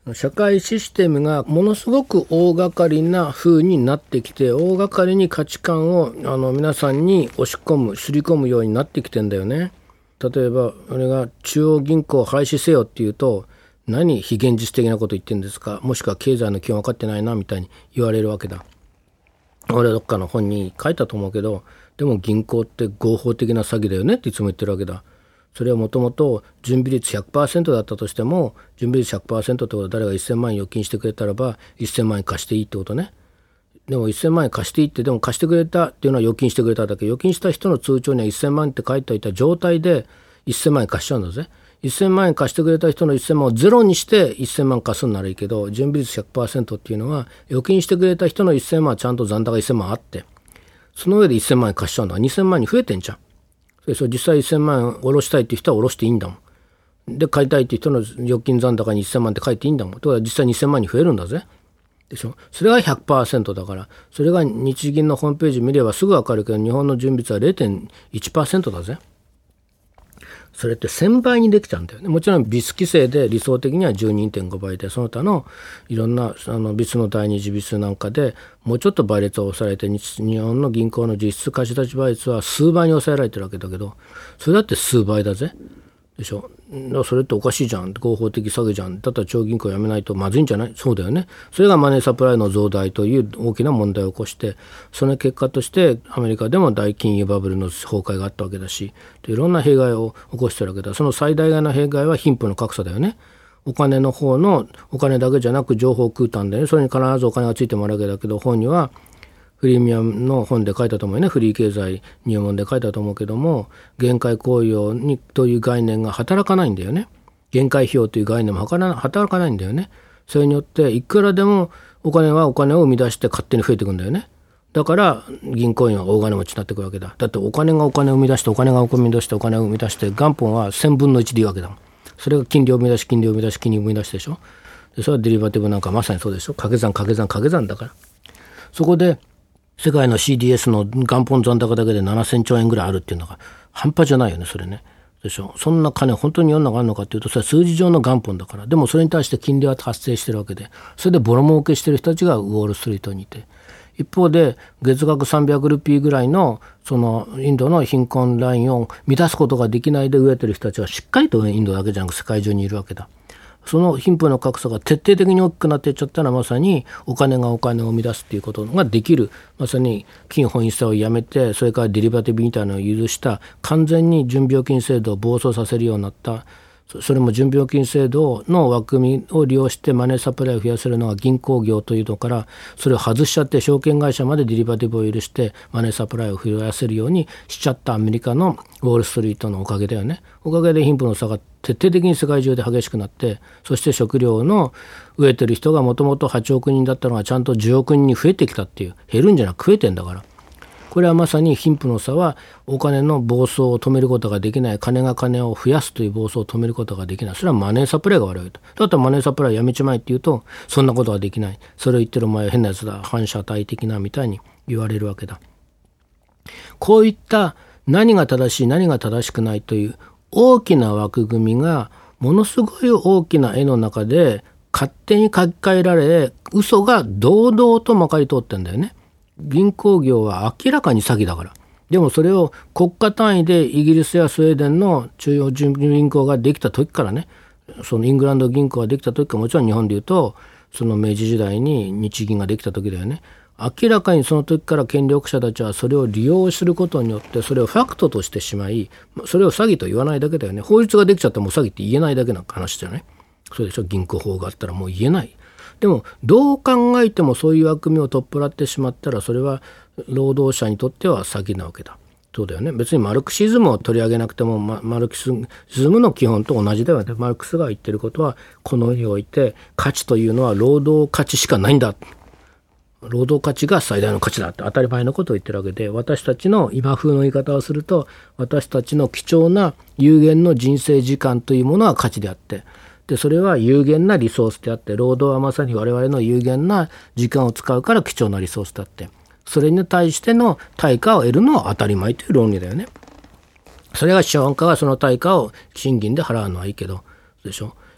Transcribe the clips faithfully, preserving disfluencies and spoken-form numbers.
社会システムがものすごく大掛かりな風になってきて、大掛かりに価値観をあの皆さんに押し込む、刷り込むようになってきてんだよね。例えば俺が中央銀行を廃止せよって言うと、何非現実的なこと言ってんですか、もしくは経済の基本分かってないなみたいに言われるわけだ。俺はどっかの本に書いたと思うけど、でも銀行って合法的な詐欺だよねっていつも言ってるわけだ。それはもともと準備率 ひゃくパーセント だったとしても、準備率 ひゃくパーセント ってことは誰がせんまん円預金してくれたらばせんまん円貸していいってことね。でもせんまん円貸していいって、でも貸してくれたっていうのは預金してくれただけ。預金した人の通帳にはせんまん円って書いておいた状態でせんまん円貸しちゃうんだぜ。せんまん円貸してくれた人のせんまんをゼロにしてせんまん貸すんならいいけど、準備率 ひゃくパーセント っていうのは預金してくれた人のせんまんはちゃんと残高せんまんあって、その上でせんまん円貸しちゃうんだからにせんまんに増えてんじゃん。それ実際せんまん円下ろしたいっていう人は下ろしていいんだもん。で買いたいっていう人の預金残高にせんまんって書いていいんだもん。ということは実際にせんまんに増えるんだぜ。でしょ。それが ひゃくパーセント だから、それが日銀のホームページ見ればすぐわかるけど、日本の準備率は れいてんいちパーセント だぜ。それってせんばいにできちゃうんだよね。もちろんビス規制で理想的には じゅうにてんごばいで、その他のいろんなあのビスの第二次ビスなんかでもうちょっと倍率を抑えて、日本の銀行の実質貸し出し倍率は数倍に抑えられてるわけだけど、それだって数倍だぜ。でしょ。だからそれっておかしいじゃん、合法的詐欺じゃん、だったら地方銀行やめないとまずいんじゃない。そうだよね。それがマネーサプライの増大という大きな問題を起こして、その結果としてアメリカでも大金融バブルの崩壊があったわけだし、いろんな弊害を起こしてるわけだ。その最大の弊害は貧富の格差だよね。お金の方のお金だけじゃなく情報空間でね、それに必ずお金がついてもらうわけだけど、本にはフリーミアムの本で書いたと思うね。フリー経済入門で書いたと思うけども、限界効用にという概念が働かないんだよね。限界費用という概念も働かないんだよね。それによっていくらでもお金はお金を生み出して勝手に増えていくんだよね。だから銀行員は大金持ちになってくるわけだ。だってお金がお金を生み出して、お金がお金を生み出してお金を生み出して、元本はせんぶんのいちでいいわけだもん。それが金利を生み出し金利を生み出し金利を生み出しでしょ。でそれはデリバティブなんかまさにそうでしょ。掛け算掛け算掛け算だから。そこで世界の シーディーエス の元本残高だけでななせんちょうえんぐらいあるっていうのが半端じゃないよね、それね。でしょ。そんな金本当に世の中あるのかっていうと、それは数字上の元本だから。でもそれに対して金利は発生してるわけで、それでボロ儲けしてる人たちがウォールストリートにいて、一方で月額さんびゃくルピーぐらいのそのインドの貧困ラインを満たすことができないで飢えてる人たちはしっかりとインドだけじゃなく世界中にいるわけだ。その貧富の格差が徹底的に大きくなっていっちゃったら、まさにお金がお金を生み出すっていうことができる、まさに金本位差をやめて、それからデリバティブみたいなのを許した完全に準備預金制度を暴走させるようになった。それも準備預金制度の枠組みを利用してマネーサプライを増やせるのが銀行業というのから、それを外しちゃって証券会社までデリバティブを許してマネーサプライを増やせるようにしちゃったアメリカのウォールストリートのおかげだよね。おかげで貧富の差が徹底的に世界中で激しくなって、そして食料の飢えてる人がもともとはちおくにんだったのがちゃんとじゅうおくにんに増えてきたっていう、減るんじゃなく増えてんだから。これはまさに貧富の差はお金の暴走を止めることができない。金が金を増やすという暴走を止めることができない。それはマネーサプライが悪いと。だったらマネーサプライやめちまえって言うと、そんなことはできない。それを言ってるお前は変なやつだ。反社会的なみたいに言われるわけだ。こういった何が正しい何が正しくないという大きな枠組みがものすごい大きな絵の中で勝手に書き換えられ、嘘が堂々とまかり通ってんだよね。銀行業は明らかに詐欺だから。でもそれを国家単位でイギリスやスウェーデンの中央銀行ができた時からね、そのイングランド銀行ができた時から、もちろん日本でいうとその明治時代に日銀ができた時だよね。明らかにその時から権力者たちはそれを利用することによってそれをファクトとしてしまい、それを詐欺と言わないだけだよね。法律ができちゃったらもう詐欺って言えないだけの話じゃない。そうでしょ。銀行法があったらもう言えない。でもどう考えてもそういう枠組みを取っ払ってしまったら、それは労働者にとっては詐欺なわけだ。そうだよね。別にマルクシズムを取り上げなくても、マ, マルクシズムの基本と同じだよね。マルクスが言ってることは、この世において価値というのは労働価値しかないんだ。労働価値が最大の価値だって当たり前のことを言ってるわけで、私たちの今風の言い方をすると、私たちの貴重な有限の人生時間というものは価値であって、でそれは有限なリソースであって、労働はまさに我々の有限な時間を使うから貴重なリソースだって、それに対しての対価を得るのは当たり前という論理だよね。それが資本家がその対価を賃金で払うのはいいけどでしょ。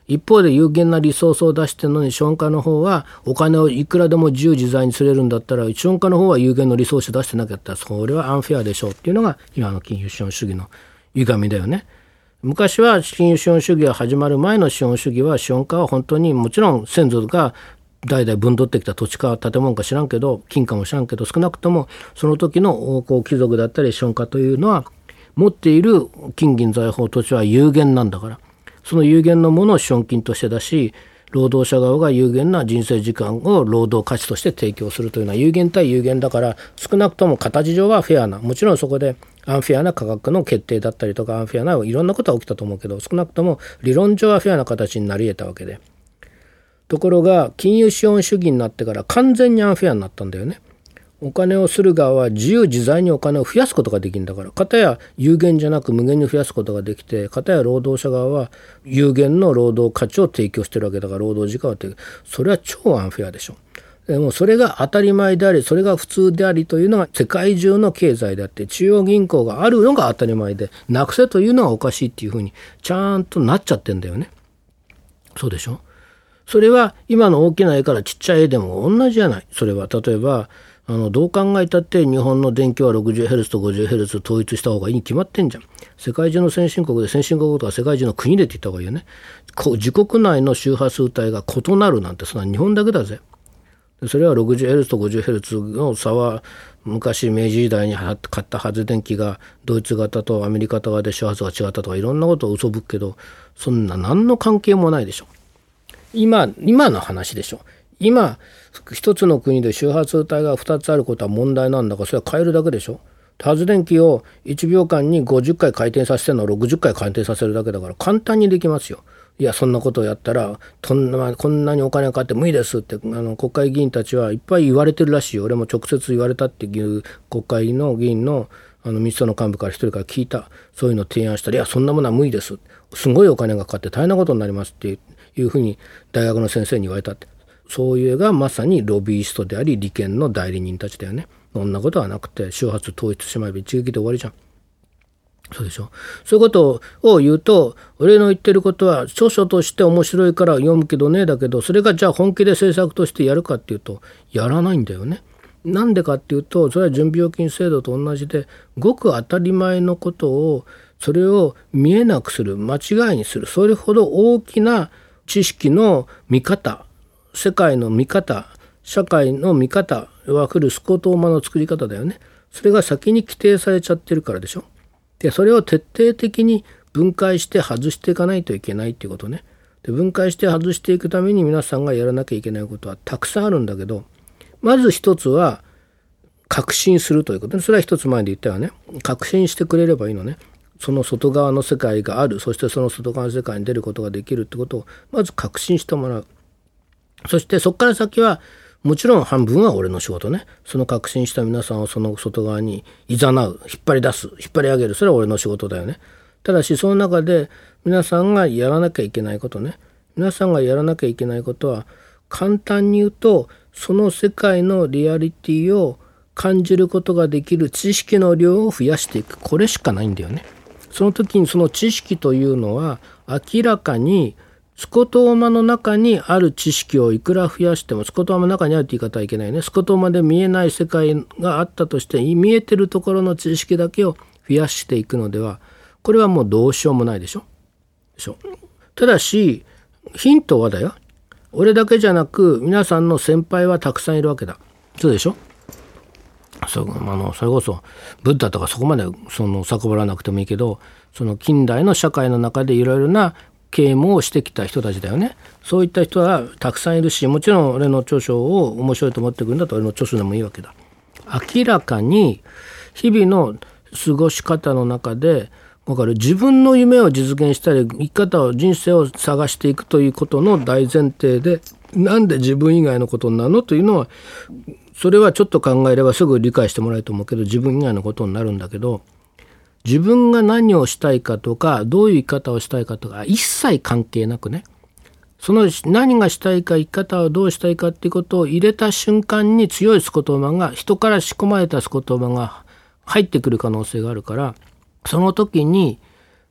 一方で有限なリソースを出してるのに資本家の方はお金をいくらでも自由自在に釣れるんだったら、資本家の方は有限のリソース出してなかったらそれはアンフェアでしょうっていうのが今の金融資本主義の歪みだよね。昔は金融資本主義が始まる前の資本主義は、資本家は本当にもちろん先祖が代々分取ってきた土地か建物か知らんけど、金かも知らんけど、少なくともその時の王侯貴族だったり資本家というのは持っている金銀財宝土地は有限なんだから、その有限のものを資本金として出し、労働者側が有限な人生時間を労働価値として提供するというのは有限対有限だから、少なくとも形上はフェアな、もちろんそこでアンフェアな価格の決定だったりとか、アンフェアないろんなことが起きたと思うけど、少なくとも理論上はフェアな形になり得たわけで、ところが金融資本主義になってから完全にアンフェアになったんだよね。お金をする側は自由自在にお金を増やすことができるんだから、片や有限じゃなく無限に増やすことができて、片や労働者側は有限の労働価値を提供してるわけだから、労働時間を提供、それは超アンフェアでしょ。でもそれが当たり前であり、それが普通でありというのが世界中の経済であって、中央銀行があるのが当たり前で、なくせというのはおかしいっていうふうにちゃんとなっちゃってんだよね。そうでしょ。それは今の大きな絵からちっちゃい絵でも同じじゃない。それは例えばあのどう考えたって日本の電気は ろくじゅうヘルツ と ごじゅうヘルツ 統一した方がいいに決まってんじゃん。世界中の先進国で、先進国とか世界中の国でって言った方がいいよね。自国内の周波数帯が異なるなんて、そんな日本だけだぜ。それは ろくじゅうヘルツ と ごじゅうヘルツ の差は、昔明治時代に買った発電機がドイツ型とアメリカ型で周波数が違ったとかいろんなことを嘘ぶくけど、そんな何の関係もないでしょ。今今の話でしょ。今一つの国で周波数帯がふたつあることは問題なんだから、それは変えるだけでしょ。発電機をいちびょうかんにごじゅっかい回転させてるのをろくじゅっかい回転させるだけだから簡単にできますよ。いや、そんなことをやったらとんなこんなにお金がかかって無理ですって、あの国会議員たちはいっぱい言われてるらしいよ。俺も直接言われたっていう国会の議員のあの民主党の幹部から一人から聞いた。そういうのを提案したら、いやそんなものは無理です、すごいお金がかかって大変なことになりますっていうふうに大学の先生に言われたって。そういうがまさにロビーストであり利権の代理人たちだよね。そんなことはなくて、周波数統一してしまえば一撃で終わりじゃん。そうでしょ。そういうことを言うと、俺の言ってることは著書として面白いから読むけどね、だけどそれがじゃあ本気で政策としてやるかっていうとやらないんだよね。なんでかっていうと、それは準備預金制度と同じで、ごく当たり前のことをそれを見えなくする、間違いにする、それほど大きな知識の見方、世界の見方、社会の見方は来るスコトーマの作り方だよね。それが先に規定されちゃってるからでしょ。でそれを徹底的に分解して外していかないといけないっていうことね。で分解して外していくために皆さんがやらなきゃいけないことはたくさんあるんだけど、まず一つは確信するということね。それは一つ前で言ったよね。確信してくれればいいのね。その外側の世界がある、そしてその外側の世界に出ることができるってことをまず確信してもらう。そしてそこから先はもちろん半分は俺の仕事ね。その確信した皆さんをその外側に誘う、引っ張り出す、引っ張り上げる、それは俺の仕事だよね。ただしその中で皆さんがやらなきゃいけないことね。皆さんがやらなきゃいけないことは、簡単に言うとその世界のリアリティを感じることができる知識の量を増やしていく。これしかないんだよね。その時にその知識というのは明らかにスコトーマの中にある知識をいくら増やしても、スコトーマの中にあるって言い方はいけないね。スコトーマで見えない世界があったとして、見えてるところの知識だけを増やしていくのでは、これはもうどうしようもないでしょ。でしょ。ただしヒントはだよ。俺だけじゃなく皆さんの先輩はたくさんいるわけだ。そうでしょ。そう、あのそれこそブッダとかそこまでその叫ばらなくてもいいけど、その近代の社会の中でいろいろな啓蒙をしてきた人たちだよね。そういった人はたくさんいるし、もちろん俺の著書を面白いと思ってくるんだと俺の著書でもいいわけだ。明らかに日々の過ごし方の中で分かる、自分の夢を実現したり生き方を、人生を探していくということの大前提で、なんで自分以外のことになるのというのは、それはちょっと考えればすぐ理解してもらえると思うけど、自分以外のことになるんだけど、自分が何をしたいかとかどういう生き方をしたいかとか一切関係なくね、その何がしたいか、生き方をどうしたいかっていうことを入れた瞬間に強いスコトーマが、人から仕込まれたスコトーマが入ってくる可能性があるから、その時に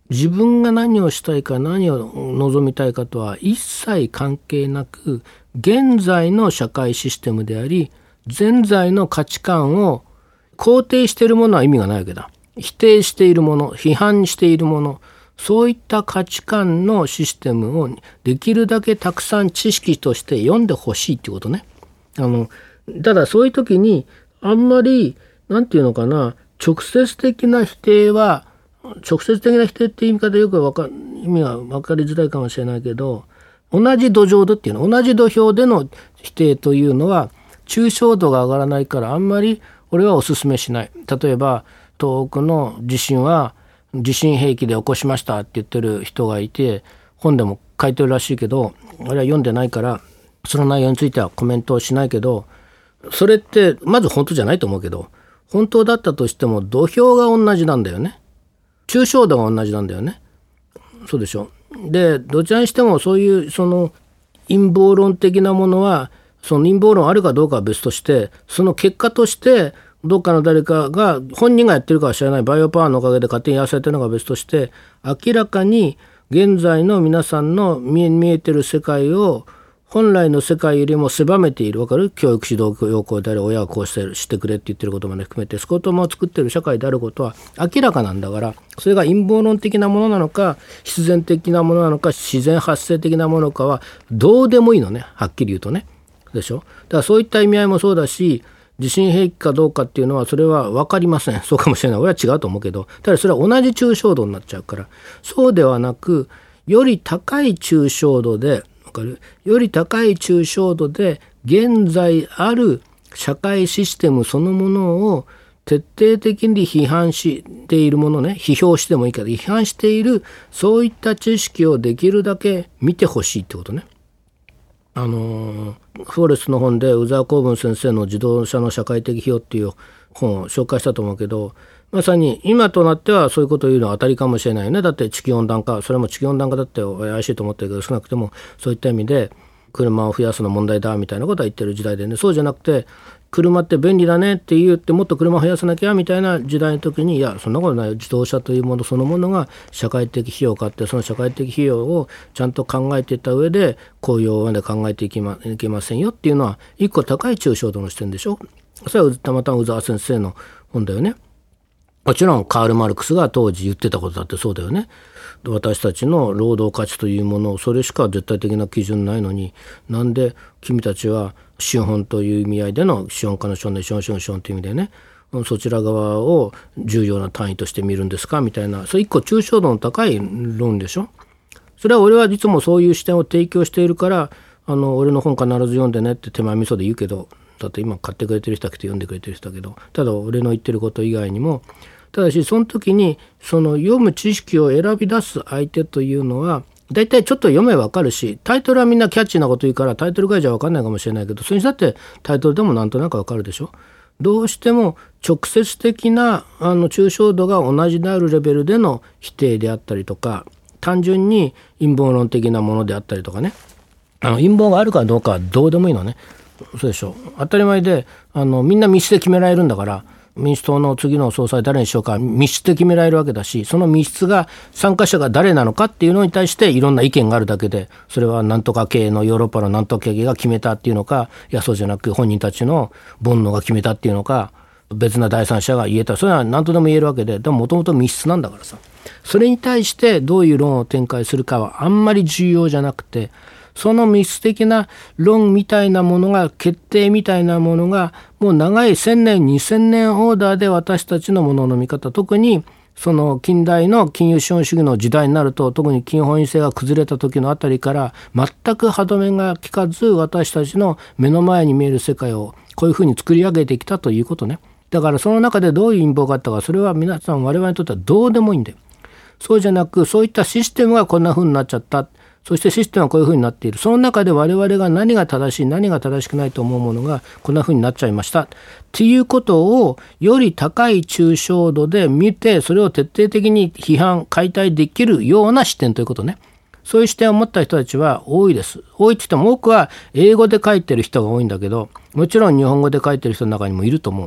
自分が何をしたいか何を望みたいかとは一切関係なく、現在の社会システムであり現在の価値観を肯定しているものは意味がないわけだ。否定しているもの、批判しているもの、そういった価値観のシステムをできるだけたくさん知識として読んでほしいっていうことね。あのただそういう時にあんまりなんていうのかな、直接的な否定は直接的な否定って言い方よくわか意味が分かりづらいかもしれないけど、同じ土壌でっていうの同じ土俵での否定というのは抽象度が上がらないからあんまり俺はお勧めしない。例えば東北の地震は地震兵器で起こしましたって言ってる人がいて本でも書いてるらしいけど、俺は読んでないからその内容についてはコメントをしないけど、それってまず本当じゃないと思うけど、本当だったとしても土俵が同じなんだよね。抽象度が同じなんだよね。そうでしょ。でどちらにしてもそういうその陰謀論的なものはその陰謀論あるかどうかは別として、その結果としてどっかの誰かが本人がやってるかは知らないバイオパワーのおかげで勝手にやらされてるのが別として、明らかに現在の皆さんの見え、見えてる世界を本来の世界よりも狭めている。わかる？教育指導要項であれ親はこうしてしてくれって言ってることまで含めてスコトマを作ってる社会であることは明らかなんだから、それが陰謀論的なものなのか必然的なものなのか自然発生的なものかはどうでもいいのね、はっきり言うとね。でしょ。だからそういった意味合いもそうだし、地震兵器かどうかっていうのはそれは分かりません。そうかもしれない。俺は違うと思うけど、ただそれは同じ抽象度になっちゃうから、そうではなくより高い抽象度でより高い抽象度で現在ある社会システムそのものを徹底的に批判しているものね、批評してもいいけど批判しているそういった知識をできるだけ見てほしいってことね。あのフォーレスの本で宇沢公文先生の自動車の社会的費用っていう本を紹介したと思うけど、まさに今となってはそういうことを言うのは当たりかもしれないよね。だって地球温暖化、それも地球温暖化だって怪しいと思ってるけど、少なくてもそういった意味で車を増やすの問題だみたいなことは言ってる時代でね、そうじゃなくて車って便利だねって言ってもっと車を増やさなきゃみたいな時代の時に、いやそんなことない、自動車というものそのものが社会的費用かって、その社会的費用をちゃんと考えていった上で公用まで考えていけま、いけませんよっていうのは一個高い抽象度の視点でしょ。それはたまたま宇沢先生の本だよね。もちろんカール・マルクスが当時言ってたことだってそうだよね。私たちの労働価値というものをそれしか絶対的な基準ないのに、なんで君たちは資本という意味合いでの資本家の資本で資本資本資本という意味でね、そちら側を重要な単位として見るんですかみたいな、それ一個抽象度の高い論でしょ。それは俺はいつもそういう視点を提供しているから、あの俺の本必ず読んでねって手前味噌で言うけど、だって今買ってくれてる人だけど読んでくれてる人だけど、ただ俺の言ってること以外にも、ただしその時にその読む知識を選び出す相手というのはだいたいちょっと読めば分かるし、タイトルはみんなキャッチーなこと言うからタイトル外じゃ分かんないかもしれないけど、それにしたってタイトルでもなんとなく分かるでしょ。どうしても直接的なあの抽象度が同じであるレベルでの否定であったりとか、単純に陰謀論的なものであったりとかね、あの陰謀があるかどうかはどうでもいいのね。そうでしょ。当たり前であのみんな密室で決められるんだから、民主党の次の総裁誰にしようか密室で決められるわけだし、その密室が参加者が誰なのかっていうのに対していろんな意見があるだけで、それはなんとか系のヨーロッパのなんとか系が決めたっていうのか、いやそうじゃなく本人たちの煩悩が決めたっていうのか、別な第三者が言えた、それは何とでも言えるわけで、でももともと密室なんだからさ、それに対してどういう論を展開するかはあんまり重要じゃなくて、その密室的な論みたいなものが、決定みたいなものがもう長い千年二千年オーダーで私たちのものの見方、特にその近代の金融資本主義の時代になると、特に金本位制が崩れた時のあたりから全く歯止めが効かず、私たちの目の前に見える世界をこういうふうに作り上げてきたということね。だからその中でどういう陰謀があったか、それは皆さん我々にとってはどうでもいいんだよ。そうじゃなく、そういったシステムがこんなふうになっちゃった、そしてシステムはこういうふうになっている、その中で我々が何が正しい何が正しくないと思うものがこんなふうになっちゃいましたっていうことをより高い抽象度で見て、それを徹底的に批判解体できるような視点ということね。そういう視点を持った人たちは多いです。多いって言っても多くは英語で書いてる人が多いんだけど、もちろん日本語で書いてる人の中にもいると思う。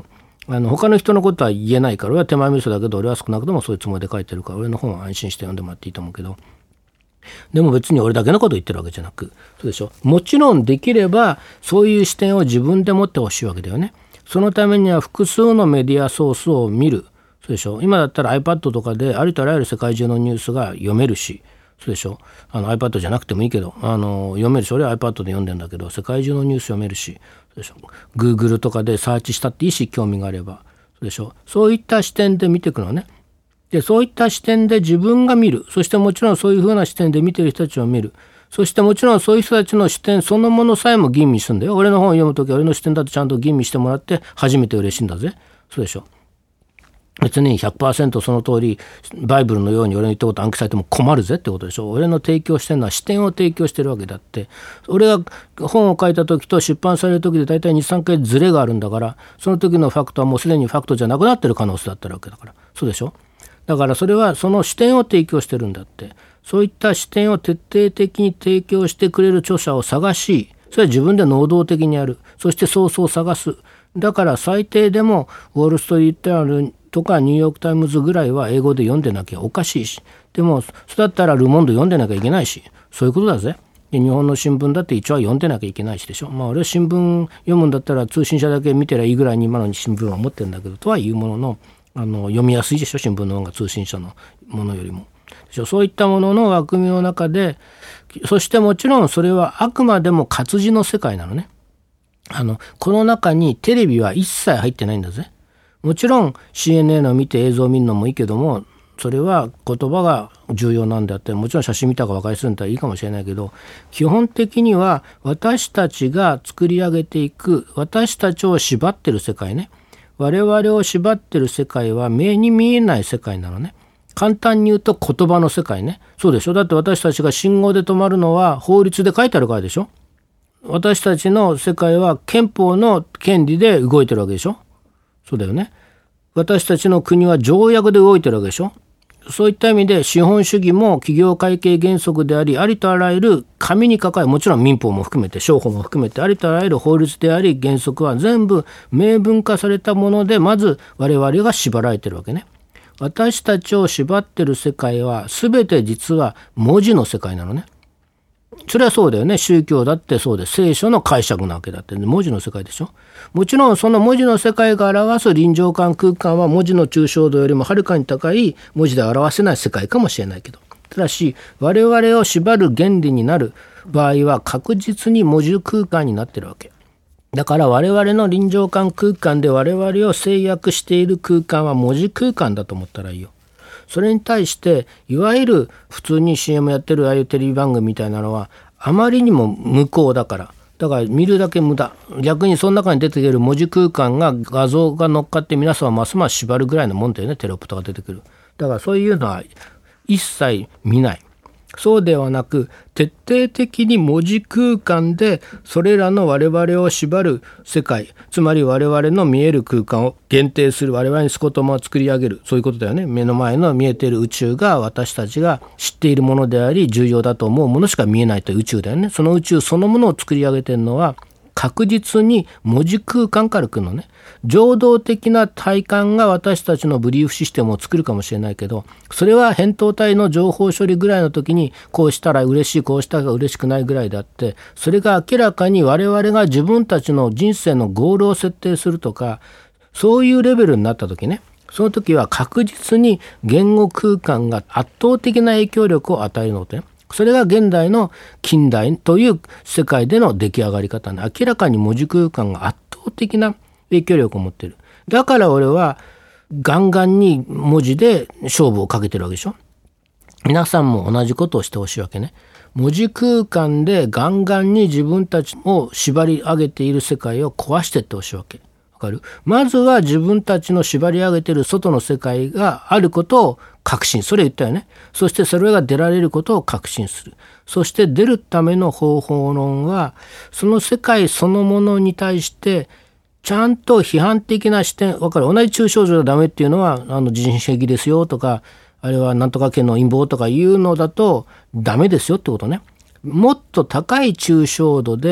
あの他の人のことは言えないから、俺は手前味噌だけど、俺は少なくともそういうつもりで書いてるから、俺の本は安心して読んでもらっていいと思うけど、でも別に俺だけのこと言ってるわけじゃなく、そうでしょ。もちろんできればそういう視点を自分で持ってほしいわけだよね。そのためには複数のメディアソースを見る。そうでしょ。今だったら iPad とかでありとあらゆる世界中のニュースが読めるし、そうでしょ。あの iPad じゃなくてもいいけど、あの読めるし、俺は iPad で読んでんだけど、世界中のニュース読めるし、そうでしょ。Google とかでサーチしたっていいし、興味があれば、そうでしょ。そういった視点で見ていくのね。で、そういった視点で自分が見る。そしてもちろんそういうふうな視点で見てる人たちを見る。そしてもちろんそういう人たちの視点そのものさえも吟味するんだよ。俺の本を読むときは俺の視点だとちゃんと吟味してもらって初めて嬉しいんだぜ。そうでしょ。別に ひゃくパーセント その通りバイブルのように俺の言ったこと暗記されても困るぜってことでしょ。俺の提供してるのは視点を提供してるわけだって、俺が本を書いた時と出版される時で大体 にさんかいズレがあるんだから、その時のファクトはもうすでにファクトじゃなくなってる可能性だったわけだから。そうでしょ。だからそれはその視点を提供してるんだって、そういった視点を徹底的に提供してくれる著者を探し、それは自分で能動的にやる。そしてソースを探す。だから最低でもウォールストリートジャーナルとかニューヨークタイムズぐらいは英語で読んでなきゃおかしいし、でもそれだったらルモンド読んでなきゃいけないし、そういうことだぜ。で日本の新聞だって一応は読んでなきゃいけないしでしょ。まあ俺は新聞読むんだったら通信社だけ見てりゃいいぐらいに今の新聞は思ってるんだけど、とはいうものの、あの読みやすいでしょ、新聞の方が通信社のものよりも。でしょ。そういったものの枠組みの中で、そしてもちろんそれはあくまでも活字の世界なのね。あのこの中にテレビは一切入ってないんだぜ。もちろん シーエヌエヌ を見て映像を見るのもいいけども、それは言葉が重要なんであって、もちろん写真見たか分かりするんだったらいいかもしれないけど、基本的には私たちが作り上げていく、私たちを縛ってる世界ね。我々を縛ってる世界は目に見えない世界なのね。簡単に言うと言葉の世界ね。そうでしょ。だって私たちが信号で止まるのは法律で書いてあるからでしょ。私たちの世界は憲法の権利で動いてるわけでしょ。そうだよね。私たちの国は条約で動いてるわけでしょ。そういった意味で資本主義も企業会計原則であり、ありとあらゆる紙に書かれ、もちろん民法も含めて商法も含めてありとあらゆる法律であり原則は全部明文化されたもので、まず我々が縛られてるわけね。私たちを縛ってる世界は全て実は文字の世界なのね。それはそうだよね。宗教だってそうで、聖書の解釈なわけだって、文字の世界でしょ。もちろんその文字の世界が表す臨場感空間は文字の抽象度よりもはるかに高い文字で表せない世界かもしれないけど、ただし我々を縛る原理になる場合は確実に文字空間になってるわけだから、我々の臨場感空間で我々を制約している空間は文字空間だと思ったらいいよ。それに対していわゆる普通に シーエム やってるああいうテレビ番組みたいなのはあまりにも無効だから、だから見るだけ無駄。逆にその中に出てくる文字空間が画像が乗っかって皆さんはますます縛るぐらいのもんだよね。テロップとか出てくる。だからそういうのは一切見ない。そうではなく、徹底的に文字空間でそれらの我々を縛る世界、つまり我々の見える空間を限定する、我々にスコトマを作り上げる、そういうことだよね。目の前の見えている宇宙が私たちが知っているものであり重要だと思うものしか見えないという宇宙だよね。その宇宙そのものを作り上げているのは確実に文字空間から来るのね。情動的な体感が私たちのブリーフシステムを作るかもしれないけど、それは扁桃体の情報処理ぐらいの時にこうしたら嬉しい、こうしたら嬉しくないぐらいであって、それが明らかに我々が自分たちの人生のゴールを設定するとか、そういうレベルになった時ね、その時は確実に言語空間が圧倒的な影響力を与えるので、それが現代の近代という世界での出来上がり方で、明らかに文字空間が圧倒的な影響力を持っている。だから俺はガンガンに文字で勝負をかけてるわけでしょ。皆さんも同じことをしてほしいわけね。文字空間でガンガンに自分たちを縛り上げている世界を壊していってほしいわけ。わかる？まずは自分たちの縛り上げている外の世界があることを確信。それ言ったよね。そしてそれが出られることを確信する。そして出るための方法論は、その世界そのものに対してちゃんと批判的な視点。わかる？同じ抽象度がダメっていうのはあの人種的ですよとか、あれはなんとか家の陰謀とかいうのだとダメですよってことね。もっと高い抽象度で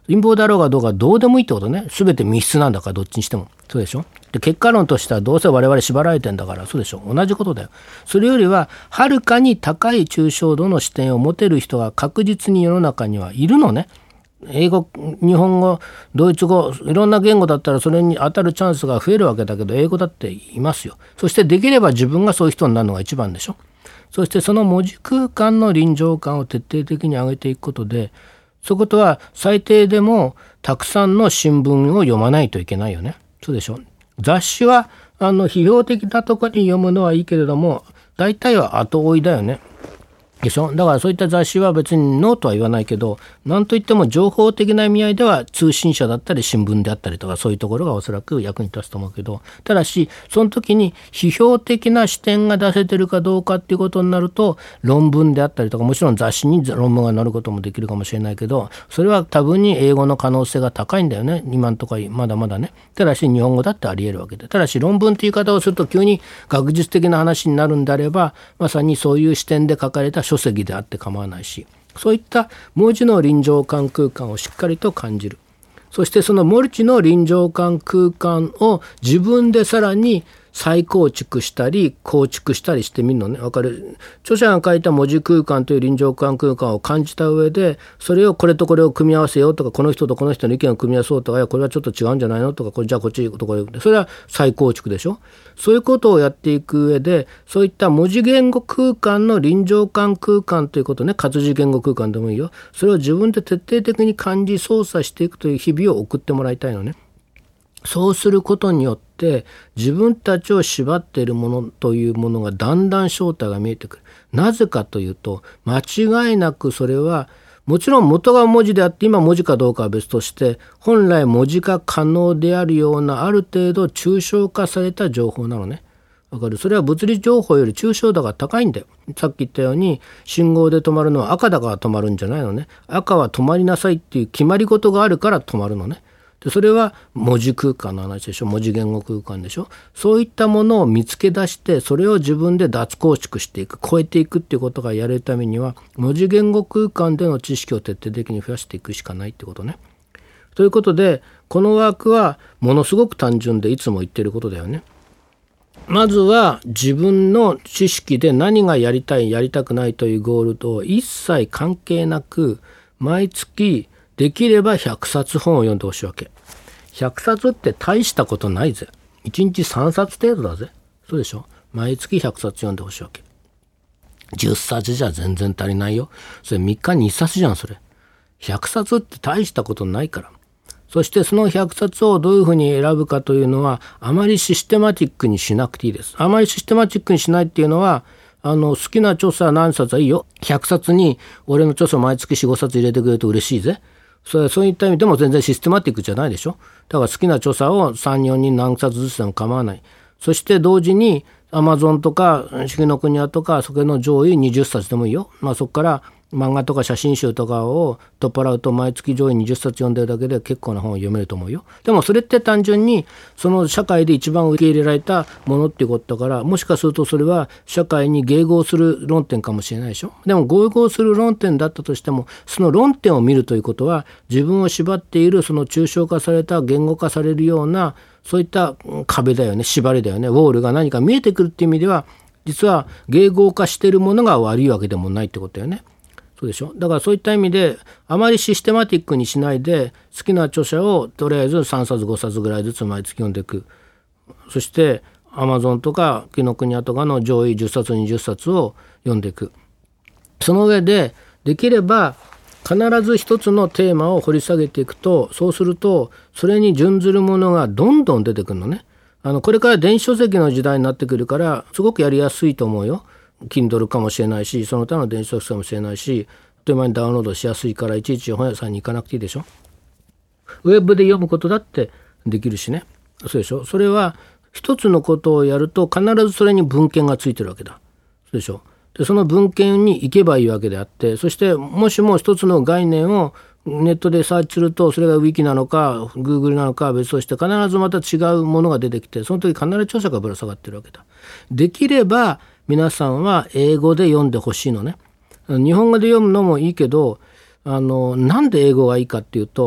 陰謀だろうがどうかどうでもいいってことね。全て密室なんだからどっちにしても。そうでしょ。で結果論としてはどうせ我々縛られてんだからそうでしょ。同じことだよ。それよりははるかに高い抽象度の視点を持てる人が確実に世の中にはいるのね。英語、日本語、ドイツ語、いろんな言語だったらそれに当たるチャンスが増えるわけだけど、英語だっていますよ。そしてできれば自分がそういう人になるのが一番でしょ。そしてその文字空間の臨場感を徹底的に上げていくことで、そういうことは最低でもたくさんの新聞を読まないといけないよね。そうでしょ。雑誌はあの批評的なところに読むのはいいけれども、大体は後追いだよね。でしょ。だからそういった雑誌は別にノーとは言わないけど、何といっても情報的な意味合いでは通信社だったり新聞であったりとか、そういうところがおそらく役に立つと思うけど、ただしその時に批評的な視点が出せてるかどうかっていうことになると、論文であったりとか、もちろん雑誌に論文が載ることもできるかもしれないけど、それは多分に英語の可能性が高いんだよね。今のところまだまだね。ただし日本語だってあり得るわけで、ただし論文という言い方をすると急に学術的な話になるんであれば、まさにそういう視点で書かれた書籍であって構わないし、そういった文字の臨場感空間をしっかりと感じる。そしてその文字の臨場感空間を自分でさらに再構築したり構築したりしてみるのね。わかる？著者が書いた文字空間という臨場感空間を感じた上で、それをこれとこれを組み合わせようとか、この人とこの人の意見を組み合わそうとか、いやこれはちょっと違うんじゃないのとか、これじゃあこっちとこれ、それは再構築でしょ。そういうことをやっていく上で、そういった文字言語空間の臨場感空間ということね、活字言語空間でもいいよ。それを自分で徹底的に感じ操作していくという日々を送ってもらいたいのね。そうすることによって自分たちを縛っているものというものがだんだん正体が見えてくる。なぜかというと、間違いなくそれはもちろん元が文字であって、今文字かどうかは別として、本来文字化可能であるようなある程度抽象化された情報なのね。わかる？それは物理情報より抽象度が高いんだよ。さっき言ったように信号で止まるのは赤だから止まるんじゃないのね。赤は止まりなさいっていう決まり事があるから止まるのね。でそれは文字空間の話でしょ。文字言語空間でしょ。そういったものを見つけ出して、それを自分で脱構築していく、超えていくっていうことがやれるためには、文字言語空間での知識を徹底的に増やしていくしかないってことね。ということで、このワークはものすごく単純でいつも言ってることだよね。まずは自分の知識で何がやりたいやりたくないというゴールと一切関係なく、毎月できればひゃくさつ本を読んでほしいわけ。ひゃくさつって大したことないぜ。いちにちさんさつ程度だぜ。そうでしょ。毎月ひゃくさつ読んでほしいわけ。じゅっさつじゃ全然足りないよ。それみっかにいっさつじゃん、それ。ひゃくさつって大したことないから。そしてそのひゃくさつをどういうふうに選ぶかというのは、あまりシステマティックにしなくていいです。あまりシステマティックにしないっていうのは、あの好きな著者何冊はいいよ。ひゃくさつに俺の著書毎月よん、ごさつ入れてくれると嬉しいぜ。それそういった意味でも全然システマティックじゃないでしょ。だから好きな著者をさん、よにん何冊ずつでも構わない。そして同時にアマゾンとか四季の国屋とかそこの上位にじゅっさつでもいいよ。まあそこから漫画とか写真集とかを取っ払うと毎月上位にじゅっさつ読んでるだけで結構な本を読めると思うよ。でもそれって単純にその社会で一番受け入れられたものっていうことだから、もしかするとそれは社会に迎合する論点かもしれないでしょ。でも迎合する論点だったとしても、その論点を見るということは自分を縛っているその抽象化された言語化されるようなそういった壁だよね、縛りだよね、ウォールが何か見えてくるっていう意味では、実は迎合化しているものが悪いわけでもないってことだよね。そうでしょ。だからそういった意味であまりシステマティックにしないで、好きな著者をとりあえずさんさつごさつぐらいずつ毎月読んでいく。そしてアマゾンとか紀ノ国屋とかの上位じゅっさつにじゅっさつを読んでいく。その上でできれば必ず一つのテーマを掘り下げていくと、そうするとそれに準ずるものがどんどん出てくるのね。あのこれから電子書籍の時代になってくるからすごくやりやすいと思うよ。Kindle かもしれないし、その他の電子書籍かもしれないし、あっという間にダウンロードしやすいから、いちいち本屋さんに行かなくていいでしょ。ウェブで読むことだってできるしね。そうでしょ。それは一つのことをやると必ずそれに文献がついてるわけだ。そうでしょ。でその文献に行けばいいわけであって、そしてもしも一つの概念をネットでサーチすると、それがウィキなのか Google なのかは別として、必ずまた違うものが出てきて、その時必ず著者がぶら下がってるわけだ。できれば皆さんは英語で読んでほしいのね。日本語で読むのもいいけど、あのなんで英語がいいかっていうと、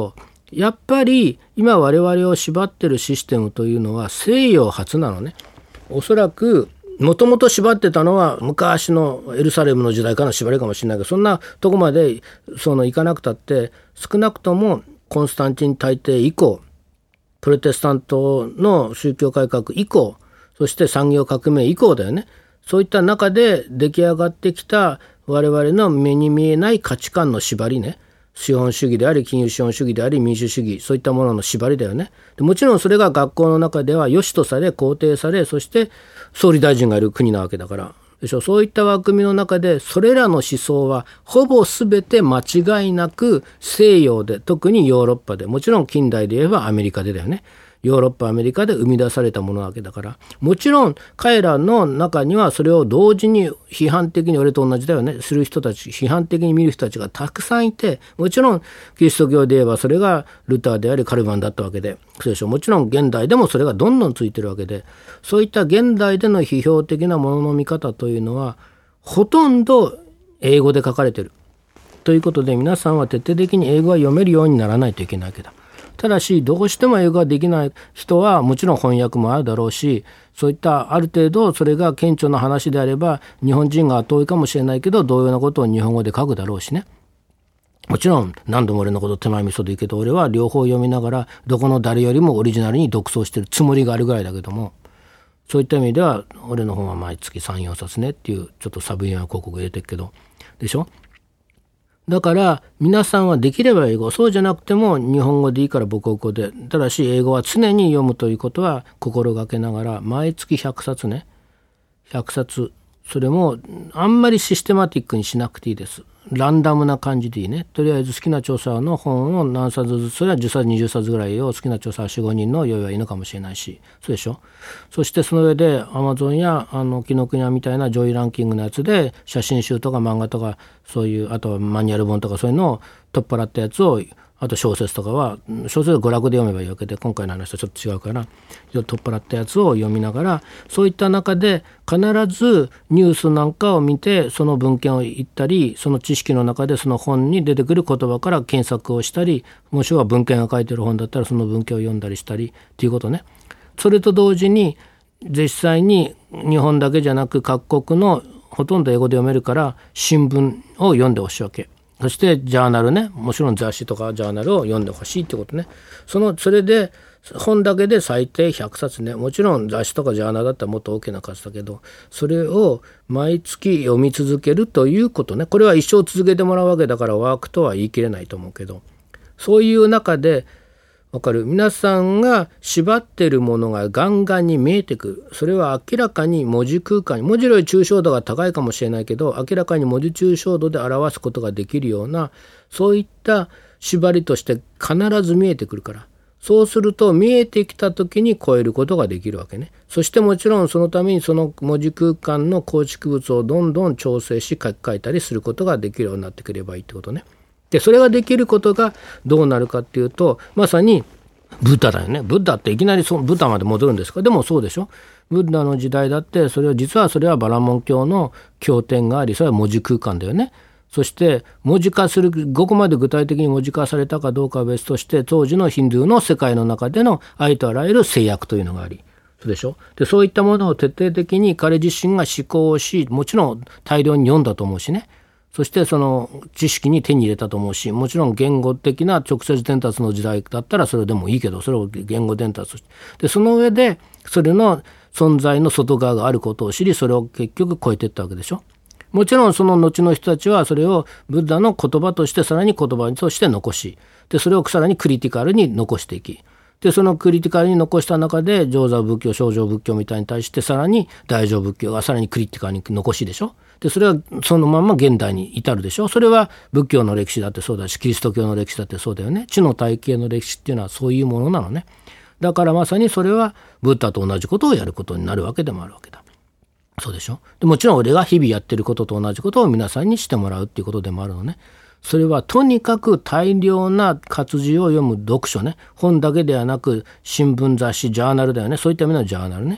やっぱり今我々を縛ってるシステムというのは西洋初なのね。おそらくもともと縛ってたのは昔のエルサレムの時代からの縛りかもしれないけど、そんなとこまでそのいかなくたって、少なくともコンスタンティン大帝以降、プロテスタントの宗教改革以降、そして産業革命以降だよね。そういった中で出来上がってきた我々の目に見えない価値観の縛りね。資本主義であり、金融資本主義であり、民主主義、そういったものの縛りだよね。でもちろんそれが学校の中では良しとされ、肯定され、そして総理大臣がいる国なわけだからでしょ。そういった枠組みの中で、それらの思想はほぼ全て間違いなく西洋で、特にヨーロッパで、もちろん近代で言えばアメリカでだよね。ヨーロッパ、アメリカで生み出されたものなわけだから、もちろん彼らの中にはそれを同時に批判的に、俺と同じだよね、する人たち、批判的に見る人たちがたくさんいて、もちろんキリスト教で言えばそれがルターでありカルバンだったわけで、そうでしょ。もちろん現代でもそれがどんどんついてるわけで、そういった現代での批評的なものの見方というのはほとんど英語で書かれてるということで、皆さんは徹底的に英語が読めるようにならないといけないわけだ。ただしどうしても英語ができない人はもちろん翻訳もあるだろうし、そういったある程度それが顕著な話であれば日本人が遠いかもしれないけど同様なことを日本語で書くだろうしね。もちろん何度も俺のこと手前味噌で言うけど、俺は両方読みながらどこの誰よりもオリジナルに読奏してるつもりがあるぐらいだけども、そういった意味では俺の本は毎月 さん,よん 冊ねっていうちょっとサブイヤー広告入れてるけどでしょ。だから皆さんはできれば英語、そうじゃなくても日本語でいいから母国語で、ただし英語は常に読むということは心がけながら、毎月ひゃくさつね、ひゃくさつ、それもあんまりシステマティックにしなくていいです。ランダムな感じでいいね。とりあえず好きな著者の本を何冊ずつ、それはじゅっさつにじゅっさつぐらいを好きな著者よん、ごにんの用意はいいのかもしれないし、そうでしょ。そしてその上でアマゾンやあの紀ノ国屋みたいな上位ランキングのやつで写真集とか漫画とかそういう、あとはマニュアル本とかそういうのを取っ払ったやつを、あと小説とかは小説は娯楽で読めばいいわけで、今回の話とちょっと違うから取っ払ったやつを読みながら、そういった中で必ずニュースなんかを見てその文献を言ったり、その知識の中でその本に出てくる言葉から検索をしたり、もしくは文献が書いてる本だったらその文献を読んだりしたりっていうことね。それと同時に実際に日本だけじゃなく各国のほとんど英語で読めるから新聞を読んでほしいわけ。そしてジャーナルね、もちろん雑誌とかジャーナルを読んでほしいってことね。そのそれで本だけで最低ひゃくさつね、もちろん雑誌とかジャーナルだったらもっと大きな数だけど、それを毎月読み続けるということね。これは一生続けてもらうわけだからワークとは言い切れないと思うけど、そういう中でわかる、皆さんが縛っているものがガンガンに見えてくる。それは明らかに文字空間に、文字より抽象度が高いかもしれないけど、明らかに文字抽象度で表すことができるような、そういった縛りとして必ず見えてくるから、そうすると見えてきた時に超えることができるわけね。そしてもちろんそのためにその文字空間の構築物をどんどん調整し書き換えたりすることができるようになってくればいいってことね。でそれができることがどうなるかっていうと、まさにブッダだよね。ブッダっていきなりそブッダまで戻るんですか。でもそうでしょ。ブッダの時代だって、それは実はそれはバラモン教の経典があり、それは文字空間だよね。そして文字化する、どこまで具体的に文字化されたかどうかは別として、当時のヒンドゥーの世界の中でのありとあらゆる制約というのがあり、そうでしょ。でそういったものを徹底的に彼自身が思考をし、もちろん大量に読んだと思うしね。そしてその知識に手に入れたと思うし、もちろん言語的な直接伝達の時代だったらそれでもいいけど、それを言語伝達して、でその上でそれの存在の外側があることを知り、それを結局超えていったわけでしょ。もちろんその後の人たちはそれをブッダの言葉としてさらに言葉として残し、でそれをさらにクリティカルに残していき、でそのクリティカルに残した中で上座仏教、正常仏教みたいに対してさらに大乗仏教がさらにクリティカルに残しでしょ。でそれはそのまま現代に至るでしょ。それは仏教の歴史だってそうだし、キリスト教の歴史だってそうだよね。知の体系の歴史っていうのはそういうものなのね。だからまさにそれはブッダと同じことをやることになるわけでもあるわけだ。そうでしょ。でもちろん俺が日々やってることと同じことを皆さんにしてもらうっていうことでもあるのね。それはとにかく大量な活字を読む読書ね。本だけではなく新聞、雑誌、ジャーナルだよね。そういった意味のジャーナルね。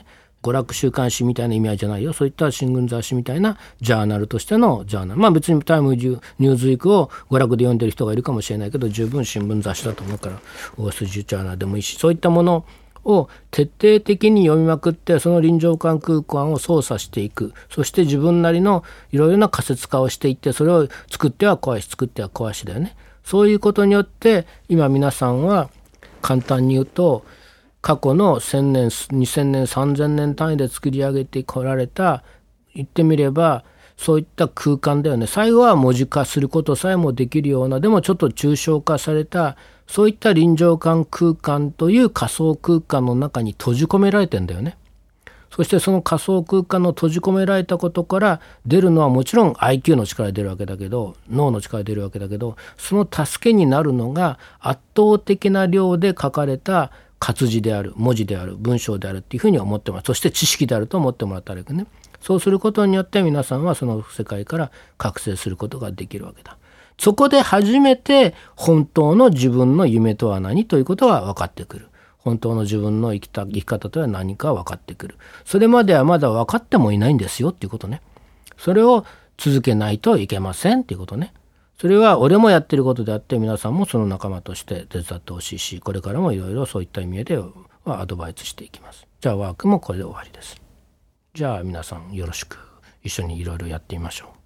娯楽週刊誌みたいな意味合いじゃないよ。そういった新聞雑誌みたいなジャーナルとしてのジャーナル。まあ別にタイムニューズウィークを娯楽で読んでる人がいるかもしれないけど、十分新聞雑誌だと思うから、オーストジャーナルでもいいし、そういったものを徹底的に読みまくって、その臨場感空間を操作していく。そして自分なりのいろいろな仮説化をしていって、それを作っては壊し、作っては壊しだよね。そういうことによって、今皆さんは簡単に言うと、過去のせんねん、にせんねん、さんぜんねん単位で作り上げてこられた、言ってみればそういった空間だよね。最後は文字化することさえもできるような、でもちょっと抽象化された、そういった臨場感空間という仮想空間の中に閉じ込められてんだよね。そしてその仮想空間の閉じ込められたことから出るのはもちろん アイキュー の力で出るわけだけど、脳の力で出るわけだけど、その助けになるのが圧倒的な量で書かれた活字である、文字である、文章であるっていうふうに思ってます。そして知識であると思ってもらったらいいね。そうすることによって皆さんはその世界から覚醒することができるわけだ。そこで初めて本当の自分の夢とは何ということが分かってくる。本当の自分の生きた生き方とは何か分かってくる。それまではまだ分かってもいないんですよっていうことね。それを続けないといけませんっていうことね。それは俺もやってることであって、皆さんもその仲間として手伝ってほしいし、これからもいろいろそういった意味ではアドバイスしていきます。じゃあワークもこれで終わりです。じゃあ皆さんよろしく一緒にいろいろやってみましょう。